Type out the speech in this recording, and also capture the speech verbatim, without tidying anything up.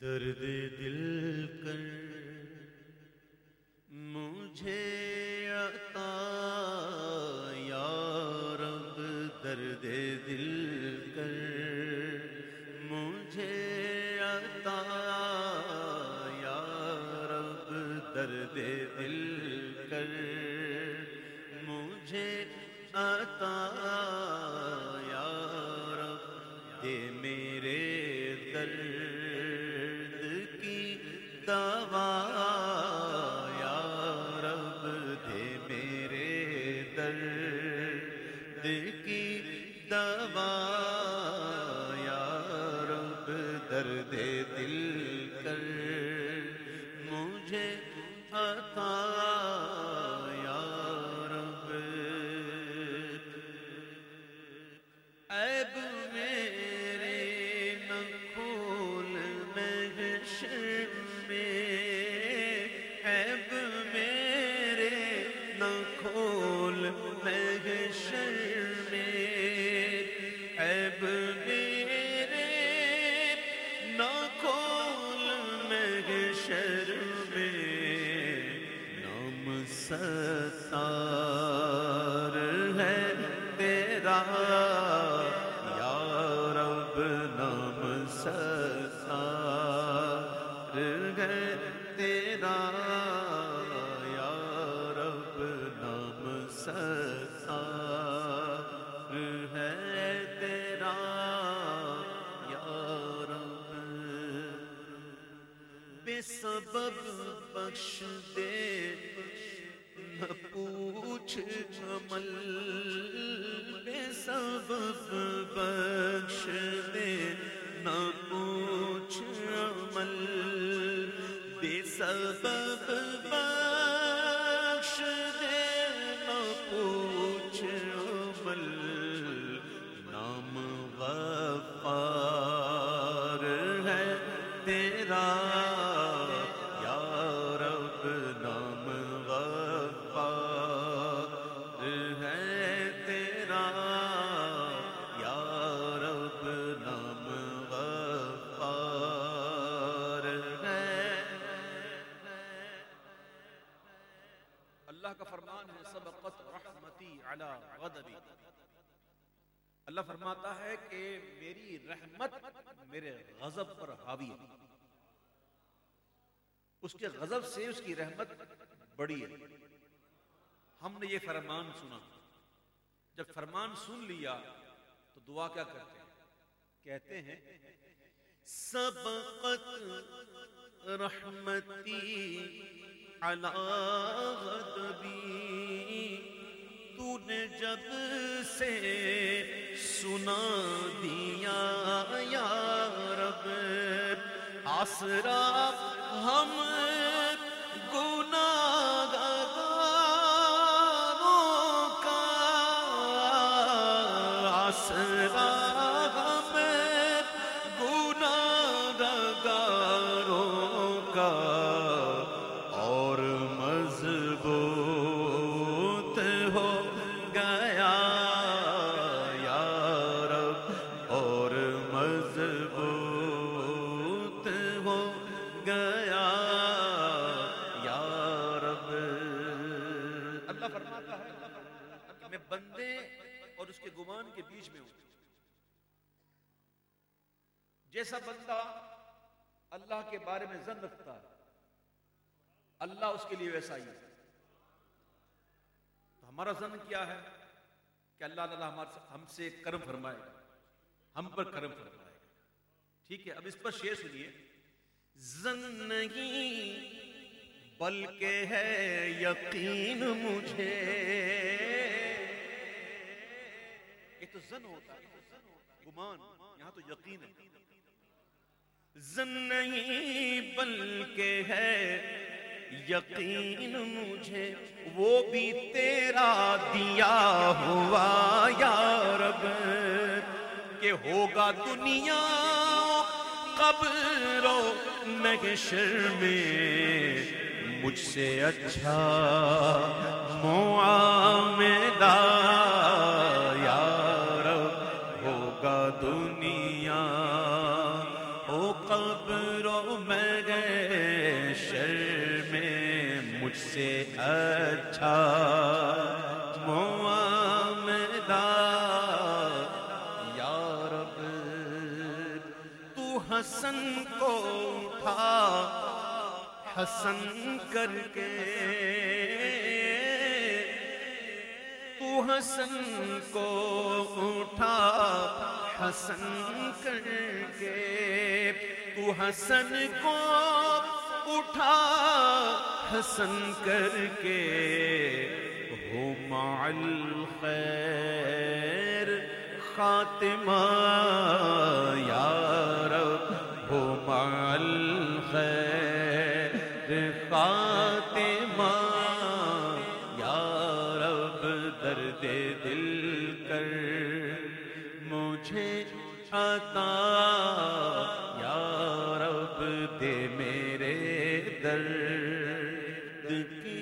درد دل کر مجھے عطا یا رب، درد دل کر مجھے عطا یا رب، درد دل کر مجھے عطا یا رب، دے میرے درد کی دوا یا رب، دے میرے درد کی دوا یا رب، درد دل کر مجھے عطا یا رب، عیب میرے نہ کھول محشر میں، عیب میرے نہ کھول محشر میں، عیب میرے نہ کھول محشر میں، نام ستار ہے تیرا یا رب، نام ستار ہے تیرا یا رب، نام ستار ہے تیرا یا رب، بے سبب بخش دے نہ پوچھ عمل، بے سبب بخش دے نہ پوچھ عمل، بے سبب بخش دے نہ پوچھ عمل، نام غفار ہے تیرا یا رب، نام غفار ہے تیرا یا رب، نام غفار ہے۔ اللہ کا فرمان ہے سبقت رحمتی علی غضبی، اللہ فرماتا ہے کہ میری رحمت میرے غضب پر حاوی ہے، اس کے غضب سے اس کی رحمت بڑی ہے۔ ہم نے یہ فرمان سنا، جب فرمان سن لیا تو دعا کیا کرتے ہیں؟ کہتے ہیں سبقت رحمتی علی غضبی، تو نے جب سے سنا دیا یا رب، آسرا ہم گناہگاروں کا، آسرا ہم گناہگاروں کا، اور مضبوط ہو گیا یا رب، اور مضبوط ہو گیا یا رب۔ اللہ فرماتا ہے کہ میں بندے اور اس کے گمان کے بیچ میں ہوں، جیسا بندہ اللہ کے بارے میں ظن رکھتا ہے اللہ اس کے لیے ویسا ہی ہے۔ تو ہمارا ظن کیا ہے کہ اللہ تعالیٰ ہم سے کرم فرمائے گا، ہم پر کرم فرمائے گا، ٹھیک ہے۔ اب اس پر شعر سنیے، ظن نہیں بلکہ ہے یقین مجھے، یہ تو ظن ہوتا ہے، گمان، یہاں تو یقین ہے۔ ظن نہیں بلکہ ہے یقین مجھے، وہ بھی تیرا دیا ہوا یا رب، کہ ہوگا دنیا قبر و محشر میں مجھ سے اچھا معاملہ یا رب، ہوگا دنیا او قبر عمر و محشر میں مجھ سے اچھا معاملہ یا رب، تو حسن کو اٹھا حسن کر کے، تو حسن کو اٹھا حسن کر کے، تو حسن کو اٹھا حسن کر کے، ہو مع الخیر خاتمہ یا رب، ہو مع الخیر خاتمہ یا رب، درد دل کر مجھے عطا یا رب، دے میرے درد کی